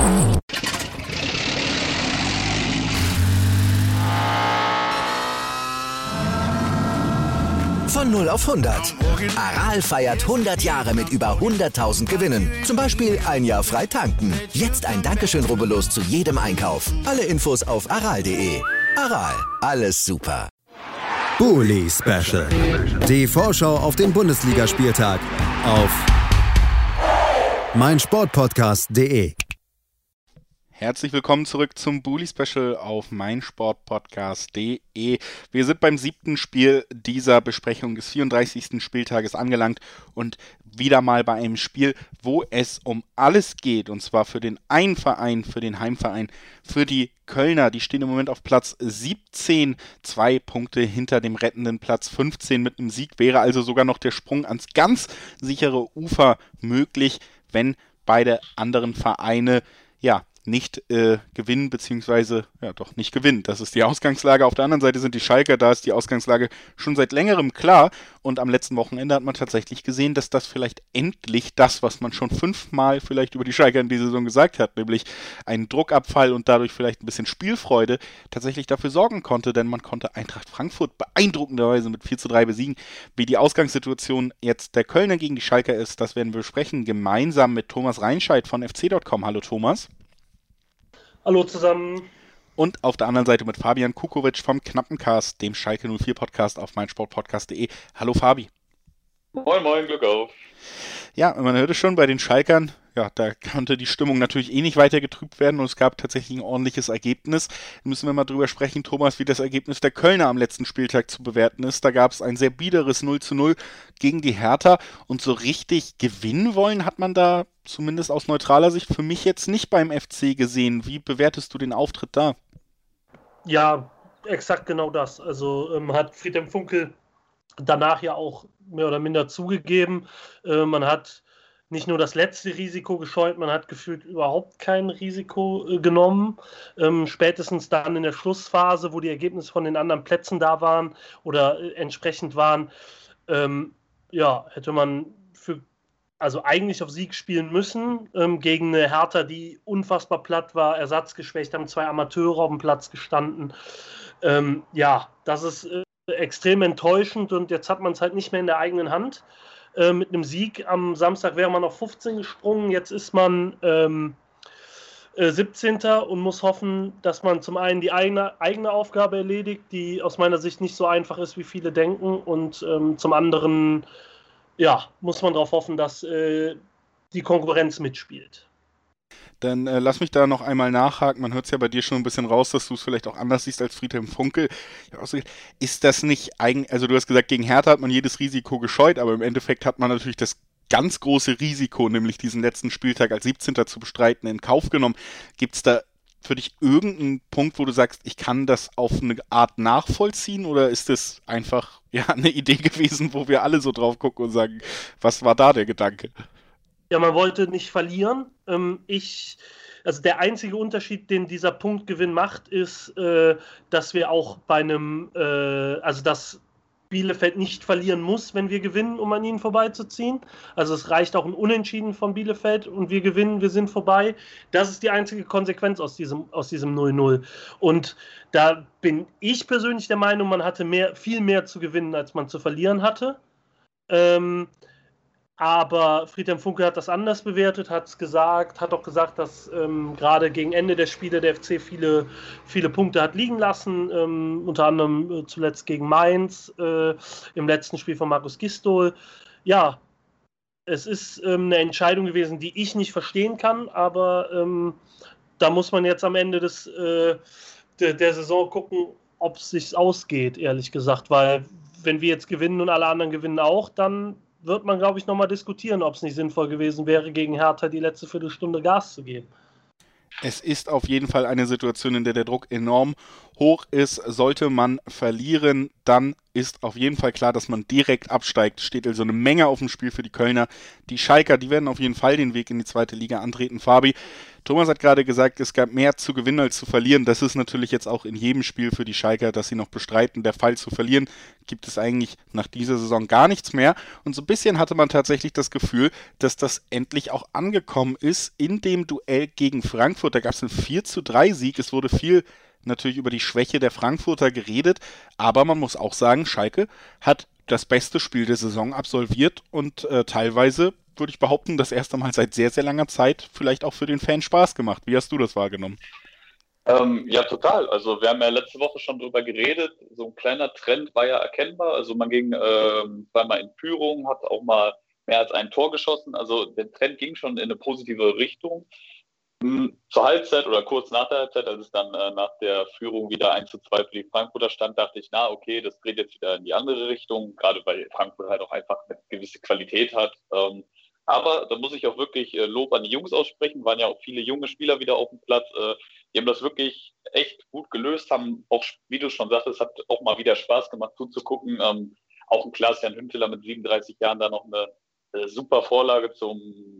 Von 0 auf 100. Aral feiert 100 Jahre mit über 100.000 Gewinnen. Zum Beispiel ein Jahr frei tanken. Jetzt ein Dankeschön, rubbellos zu jedem Einkauf. Alle Infos auf aral.de. Aral, alles super. Bully Special. Die Vorschau auf den Bundesligaspieltag auf meinsportpodcast.de. Herzlich willkommen zurück zum Bully Special auf meinsportpodcast.de. Wir sind beim 7. Spiel dieser Besprechung des 34. Spieltages angelangt und wieder mal bei einem Spiel, wo es um alles geht, und zwar für den einen Verein, für den Heimverein, für die Kölner. Die stehen im Moment auf Platz 17, 2 Punkte hinter dem rettenden Platz 15. Mit einem Sieg wäre also sogar noch der Sprung ans ganz sichere Ufer möglich, wenn beide anderen Vereine nicht gewinnen, beziehungsweise doch nicht gewinnen. Das ist die Ausgangslage. Auf der anderen Seite sind die Schalker, da ist die Ausgangslage schon seit längerem klar, und am letzten Wochenende hat man tatsächlich gesehen, dass das vielleicht endlich das, was man schon 5-mal vielleicht über die Schalker in dieser Saison gesagt hat, nämlich einen Druckabfall und dadurch vielleicht ein bisschen Spielfreude, tatsächlich dafür sorgen konnte, denn man konnte Eintracht Frankfurt beeindruckenderweise mit 4:3 besiegen. Wie die Ausgangssituation jetzt der Kölner gegen die Schalker ist, das werden wir besprechen, gemeinsam mit Thomas Reinscheid von fc.com. Hallo Thomas. Hallo zusammen. Und auf der anderen Seite mit Fabian Kukovic vom Knappencast, dem Schalke 04 Podcast auf meinsportpodcast.de. Hallo Fabi. Moin, moin, Glück auf. Ja, man hörte schon bei den Schalkern, da konnte die Stimmung natürlich nicht weiter getrübt werden und es gab tatsächlich ein ordentliches Ergebnis. Da müssen wir mal drüber sprechen, Thomas, wie das Ergebnis der Kölner am letzten Spieltag zu bewerten ist. Da gab es ein sehr biederes 0:0 gegen die Hertha und so richtig gewinnen wollen hat man da zumindest aus neutraler Sicht für mich jetzt nicht beim FC gesehen. Wie bewertest du den Auftritt da? Ja, exakt genau das. Also hat Friedhelm Funkel danach ja auch mehr oder minder zugegeben. Man hat nicht nur das letzte Risiko gescheut, man hat gefühlt überhaupt kein Risiko genommen. Spätestens dann in der Schlussphase, wo die Ergebnisse von den anderen Plätzen da waren oder entsprechend waren, hätte man eigentlich auf Sieg spielen müssen, gegen eine Hertha, die unfassbar platt war, ersatzgeschwächt, haben 2 Amateure auf dem Platz gestanden. Das ist extrem enttäuschend und jetzt hat man es halt nicht mehr in der eigenen Hand. Mit einem Sieg am Samstag wäre man auf 15 gesprungen, jetzt ist man 17. und muss hoffen, dass man zum einen die eigene Aufgabe erledigt, die aus meiner Sicht nicht so einfach ist, wie viele denken, und zum anderen muss man darauf hoffen, dass die Konkurrenz mitspielt. Dann lass mich da noch einmal nachhaken. Man hört es ja bei dir schon ein bisschen raus, dass du es vielleicht auch anders siehst als Friedhelm Funkel. Ist das nicht eigentlich, also du hast gesagt, gegen Hertha hat man jedes Risiko gescheut, aber im Endeffekt hat man natürlich das ganz große Risiko, nämlich diesen letzten Spieltag als 17. zu bestreiten, in Kauf genommen. Gibt es da für dich irgendeinen Punkt, wo du sagst, ich kann das auf eine Art nachvollziehen, oder ist das einfach eine Idee gewesen, wo wir alle so drauf gucken und sagen, was war da der Gedanke? Ja, man wollte nicht verlieren. Der einzige Unterschied, den dieser Punktgewinn macht, ist, dass wir auch bei einem, dass Bielefeld nicht verlieren muss, wenn wir gewinnen, um an ihnen vorbeizuziehen. Also es reicht auch ein Unentschieden von Bielefeld und wir gewinnen, wir sind vorbei. Das ist die einzige Konsequenz aus diesem 0:0. Und da bin ich persönlich der Meinung, man hatte viel mehr zu gewinnen, als man zu verlieren hatte. Aber Friedhelm Funkel hat das anders bewertet, hat auch gesagt, dass gerade gegen Ende der Spiele der FC viele, viele Punkte hat liegen lassen, unter anderem zuletzt gegen Mainz, im letzten Spiel von Markus Gisdol. Ja, es ist eine Entscheidung gewesen, die ich nicht verstehen kann, aber da muss man jetzt am Ende der Saison gucken, ob es sich ausgeht, ehrlich gesagt, weil wenn wir jetzt gewinnen und alle anderen gewinnen auch, dann wird man, glaube ich, nochmal diskutieren, ob es nicht sinnvoll gewesen wäre, gegen Hertha die letzte Viertelstunde Gas zu geben. Es ist auf jeden Fall eine Situation, in der der Druck enorm hoch ist. Sollte man verlieren, dann ist auf jeden Fall klar, dass man direkt absteigt. Steht also eine Menge auf dem Spiel für die Kölner. Die Schalker, die werden auf jeden Fall den Weg in die zweite Liga antreten. Fabi, Thomas hat gerade gesagt, es gab mehr zu gewinnen als zu verlieren. Das ist natürlich jetzt auch in jedem Spiel für die Schalker, dass sie noch bestreiten. Der Fall zu verlieren gibt es eigentlich nach dieser Saison gar nichts mehr. Und so ein bisschen hatte man tatsächlich das Gefühl, dass das endlich auch angekommen ist in dem Duell gegen Frankfurt. Da gab es einen 4:3 Sieg. Es wurde viel natürlich über die Schwäche der Frankfurter geredet, aber man muss auch sagen, Schalke hat das beste Spiel der Saison absolviert und teilweise, würde ich behaupten, das erste Mal seit sehr, sehr langer Zeit vielleicht auch für den Fan Spaß gemacht. Wie hast du das wahrgenommen? Ja, total. Also wir haben ja letzte Woche schon drüber geredet. So ein kleiner Trend war ja erkennbar. Also man ging zweimal in Führung, hat auch mal mehr als ein Tor geschossen. Also der Trend ging schon in eine positive Richtung. Zur Halbzeit oder kurz nach der Halbzeit, als es dann nach der Führung wieder 1:2 für die Frankfurter stand, dachte ich, okay, das dreht jetzt wieder in die andere Richtung, gerade weil Frankfurt halt auch einfach eine gewisse Qualität hat. Aber da muss ich auch wirklich Lob an die Jungs aussprechen, waren ja auch viele junge Spieler wieder auf dem Platz. Die haben das wirklich echt gut gelöst, haben auch, wie du schon sagtest, hat auch mal wieder Spaß gemacht zuzugucken. Auch ein Klaas-Jan Hünteler mit 37 Jahren da noch eine super Vorlage zum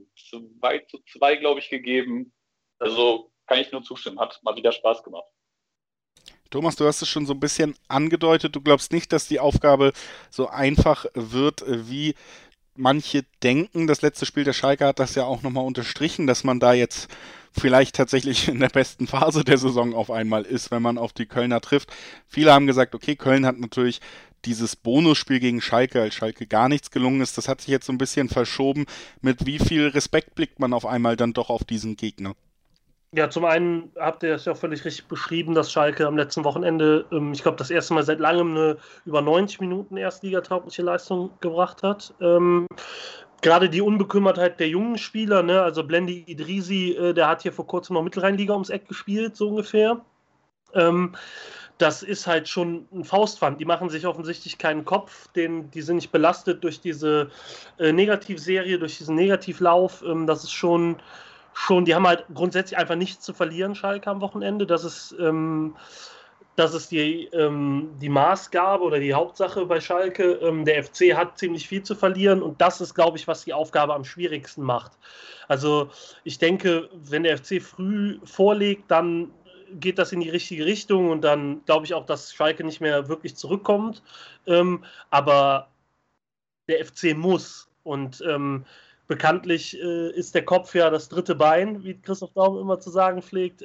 2:2, glaube ich, gegeben. Also kann ich nur zustimmen, hat mal wieder Spaß gemacht. Thomas, du hast es schon so ein bisschen angedeutet. Du glaubst nicht, dass die Aufgabe so einfach wird, wie manche denken. Das letzte Spiel der Schalke hat das ja auch nochmal unterstrichen, dass man da jetzt vielleicht tatsächlich in der besten Phase der Saison auf einmal ist, wenn man auf die Kölner trifft. Viele haben gesagt, okay, Köln hat natürlich dieses Bonusspiel gegen Schalke, als Schalke gar nichts gelungen ist. Das hat sich jetzt so ein bisschen verschoben. Mit wie viel Respekt blickt man auf einmal dann doch auf diesen Gegner? Ja, zum einen habt ihr es ja auch völlig richtig beschrieben, dass Schalke am letzten Wochenende, ich glaube, das erste Mal seit langem eine über 90 Minuten erstligataugliche Leistung gebracht hat. Gerade die Unbekümmertheit der jungen Spieler, ne? Also Blendi Idrisi, der hat hier vor kurzem noch Mittelrheinliga ums Eck gespielt, so ungefähr. Das ist halt schon ein Faustpfand. Die machen sich offensichtlich keinen Kopf, die sind nicht belastet durch diese Negativserie, durch diesen Negativlauf. Das ist schon, die haben halt grundsätzlich einfach nichts zu verlieren, Schalke am Wochenende. Das ist die Maßgabe oder die Hauptsache bei Schalke. Der FC hat ziemlich viel zu verlieren und das ist, glaube ich, was die Aufgabe am schwierigsten macht. Also ich denke, wenn der FC früh vorlegt, dann geht das in die richtige Richtung und dann glaube ich auch, dass Schalke nicht mehr wirklich zurückkommt. Aber der FC muss und bekanntlich ist der Kopf ja das dritte Bein, wie Christoph Daum immer zu sagen pflegt.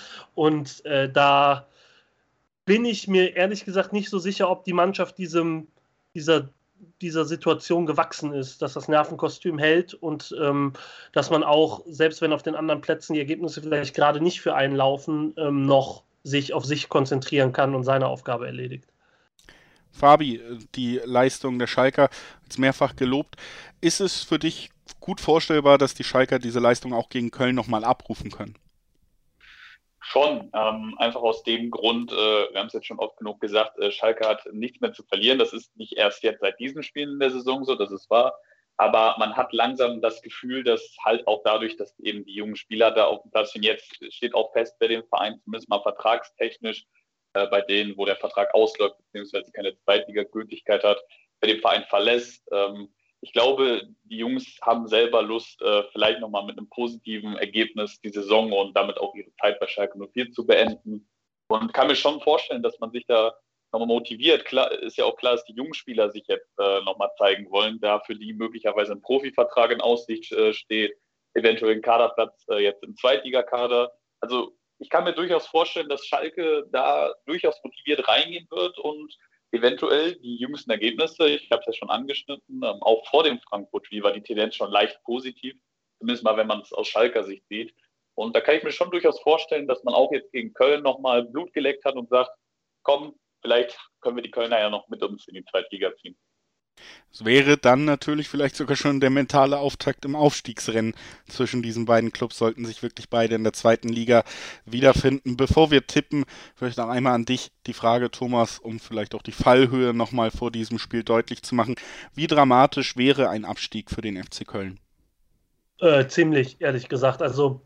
Da bin ich mir ehrlich gesagt nicht so sicher, ob die Mannschaft dieser Situation gewachsen ist, dass das Nervenkostüm hält und dass man auch, selbst wenn auf den anderen Plätzen die Ergebnisse vielleicht gerade nicht für einen laufen, noch sich auf sich konzentrieren kann und seine Aufgabe erledigt. Fabi, die Leistung der Schalker ist mehrfach gelobt. Ist es für dich gut vorstellbar, dass die Schalker diese Leistung auch gegen Köln nochmal abrufen können? Schon, einfach aus dem Grund, wir haben es jetzt schon oft genug gesagt, Schalke hat nichts mehr zu verlieren. Das ist nicht erst jetzt seit diesen Spielen in der Saison so, dass es war. Aber man hat langsam das Gefühl, dass halt auch dadurch, dass eben die jungen Spieler da auf dem Platz sind, jetzt steht auch fest bei dem Verein, zumindest mal vertragstechnisch, bei denen, wo der Vertrag ausläuft, beziehungsweise keine Zweitliga-Gültigkeit hat, bei dem Verein verlässt. Ich glaube, die Jungs haben selber Lust, vielleicht nochmal mit einem positiven Ergebnis die Saison und damit auch ihre Zeit bei Schalke 04 zu beenden. Und kann mir schon vorstellen, dass man sich da nochmal motiviert. Klar, ist ja auch klar, dass die jungen Spieler sich jetzt nochmal zeigen wollen, da für die möglicherweise ein Profivertrag in Aussicht steht, eventuell ein Kaderplatz jetzt im Zweitligakader. Also ich kann mir durchaus vorstellen, dass Schalke da durchaus motiviert reingehen wird und eventuell die jüngsten Ergebnisse, ich habe es ja schon angeschnitten, auch vor dem Frankfurt-Spiel war die Tendenz schon leicht positiv, zumindest mal, wenn man es aus Schalker Sicht sieht. Und da kann ich mir schon durchaus vorstellen, dass man auch jetzt gegen Köln nochmal Blut geleckt hat und sagt, komm, vielleicht können wir die Kölner ja noch mit uns in die Zweitliga ziehen. Es wäre dann natürlich vielleicht sogar schon der mentale Auftakt im Aufstiegsrennen zwischen diesen beiden Clubs, sollten sich wirklich beide in der zweiten Liga wiederfinden. Bevor wir tippen, vielleicht noch einmal an dich die Frage, Thomas, um vielleicht auch die Fallhöhe nochmal vor diesem Spiel deutlich zu machen. Wie dramatisch wäre ein Abstieg für den FC Köln? Ziemlich, ehrlich gesagt. Also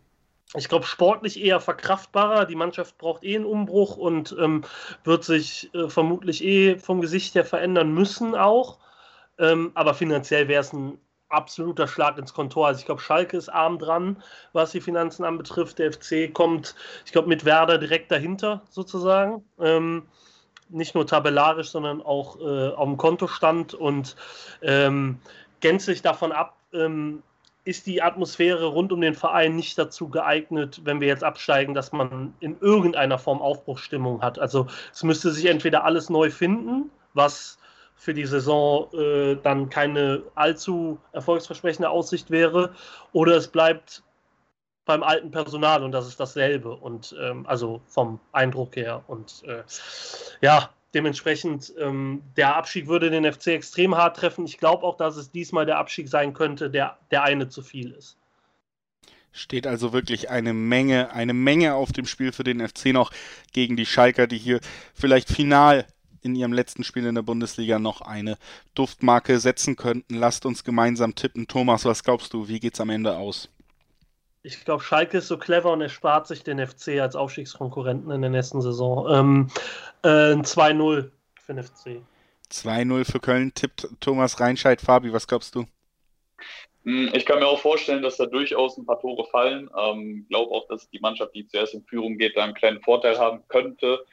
Ich glaube, sportlich eher verkraftbarer. Die Mannschaft braucht einen Umbruch und wird sich vermutlich vom Gesicht her verändern müssen auch. Aber finanziell wäre es ein absoluter Schlag ins Kontor. Also ich glaube, Schalke ist arm dran, was die Finanzen anbetrifft. Der FC kommt, ich glaube, mit Werder direkt dahinter sozusagen. Nicht nur tabellarisch, sondern auch auf dem Kontostand. Und gänzlich davon ab, ist die Atmosphäre rund um den Verein nicht dazu geeignet, wenn wir jetzt absteigen, dass man in irgendeiner Form Aufbruchsstimmung hat. Also es müsste sich entweder alles neu finden, was für die Saison dann keine allzu erfolgsversprechende Aussicht wäre, oder es bleibt beim alten Personal und das ist dasselbe. Und also vom Eindruck her. Und dementsprechend, der Abstieg würde den FC extrem hart treffen. Ich glaube auch, dass es diesmal der Abstieg sein könnte, der eine zu viel ist. Steht also wirklich eine Menge auf dem Spiel für den FC noch gegen die Schalker, die hier vielleicht final in ihrem letzten Spiel in der Bundesliga noch eine Duftmarke setzen könnten. Lasst uns gemeinsam tippen. Thomas, was glaubst du, wie geht's am Ende aus? Ich glaube, Schalke ist so clever und er spart sich den FC als Aufstiegskonkurrenten in der nächsten Saison. 2-0 für den FC. 2-0 für Köln, tippt Thomas Reinscheid. Fabi, was glaubst du? Ich kann mir auch vorstellen, dass da durchaus ein paar Tore fallen. Glaube auch, dass die Mannschaft, die zuerst in Führung geht, da einen kleinen Vorteil haben könnte.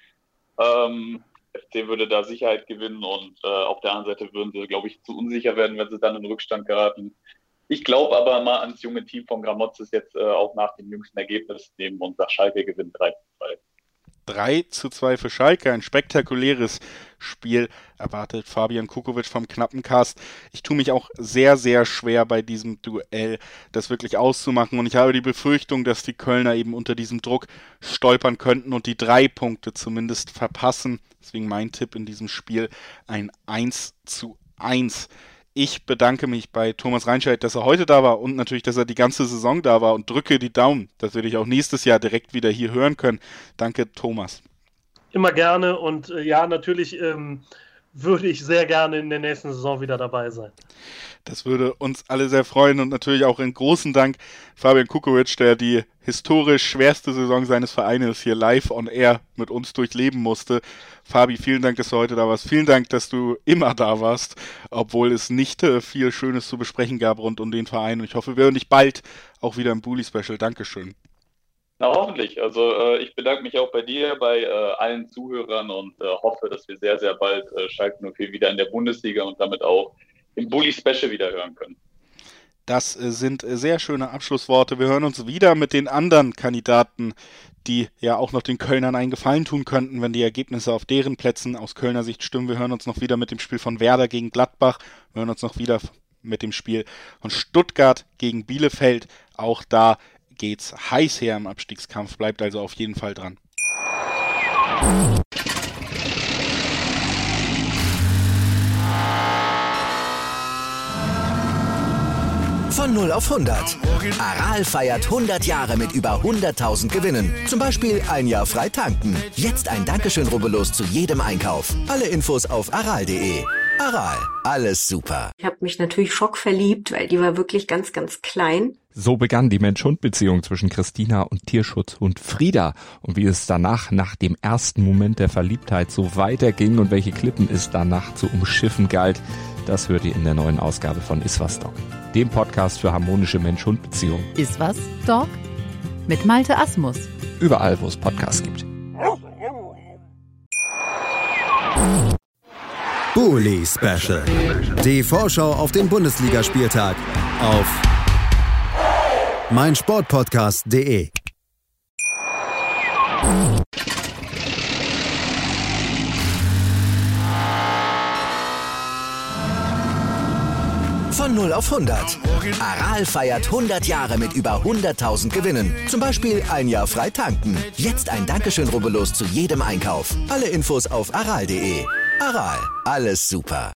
FC würde da Sicherheit gewinnen und auf der anderen Seite würden sie, glaube ich, zu unsicher werden, wenn sie dann in Rückstand geraten. Ich glaube aber mal ans junge Team von Gramotzes jetzt auch nach dem jüngsten Ergebnis nehmen und sage, Schalke gewinnt 3-2. 3-2 für Schalke, ein spektakuläres Spiel erwartet Fabian Kukovic vom Knappencast. Ich tue mich auch sehr, sehr schwer bei diesem Duell, das wirklich auszumachen und ich habe die Befürchtung, dass die Kölner eben unter diesem Druck stolpern könnten und die 3 Punkte zumindest verpassen. Deswegen mein Tipp in diesem Spiel ein 1-1. Ich bedanke mich bei Thomas Reinscheid, dass er heute da war und natürlich, dass er die ganze Saison da war und drücke die Daumen, dass wir dich auch nächstes Jahr direkt wieder hier hören können. Danke, Thomas. Immer gerne und natürlich würde ich sehr gerne in der nächsten Saison wieder dabei sein. Das würde uns alle sehr freuen und natürlich auch einen großen Dank Fabian Kukovic, der die historisch schwerste Saison seines Vereines hier live on air mit uns durchleben musste. Fabi, vielen Dank, dass du heute da warst. Vielen Dank, dass du immer da warst, obwohl es nicht viel Schönes zu besprechen gab rund um den Verein. Und ich hoffe, wir hören dich bald auch wieder im Bully-Special. Dankeschön. Na, hoffentlich. Also ich bedanke mich auch bei dir, bei allen Zuhörern und hoffe, dass wir sehr, sehr bald Schalke 04 wieder in der Bundesliga und damit auch im Bully-Special wieder hören können. Das sind sehr schöne Abschlussworte. Wir hören uns wieder mit den anderen Kandidaten, die ja auch noch den Kölnern einen Gefallen tun könnten, wenn die Ergebnisse auf deren Plätzen aus Kölner Sicht stimmen. Wir hören uns noch wieder mit dem Spiel von Werder gegen Gladbach. Wir hören uns noch wieder mit dem Spiel von Stuttgart gegen Bielefeld. Auch da geht's heiß her im Abstiegskampf. Bleibt also auf jeden Fall dran. Von 0 auf 100. Aral feiert 100 Jahre mit über 100.000 Gewinnen. Zum Beispiel ein Jahr frei tanken. Jetzt ein Dankeschön, rubbellos zu jedem Einkauf. Alle Infos auf aral.de. Aral, alles super. Ich habe mich natürlich schockverliebt, weil die war wirklich ganz, ganz klein. So begann die Mensch-Hund-Beziehung zwischen Christina und Tierschutzhund Frieda. Und wie es danach, nach dem ersten Moment der Verliebtheit, so weiterging und welche Klippen es danach zu umschiffen galt, das hört ihr in der neuen Ausgabe von Iswas Dog, dem Podcast für harmonische Mensch-Hund-Beziehungen. Iswas Dog mit Malte Asmus. Überall, wo es Podcasts gibt. Bully Special. Die Vorschau auf den Bundesligaspieltag auf meinsportpodcast.de. Von 0 auf 100. Aral feiert 100 Jahre mit über 100.000 Gewinnen. Zum Beispiel ein Jahr frei tanken. Jetzt ein Dankeschön, rubbellos zu jedem Einkauf. Alle Infos auf aral.de. Aral, alles super.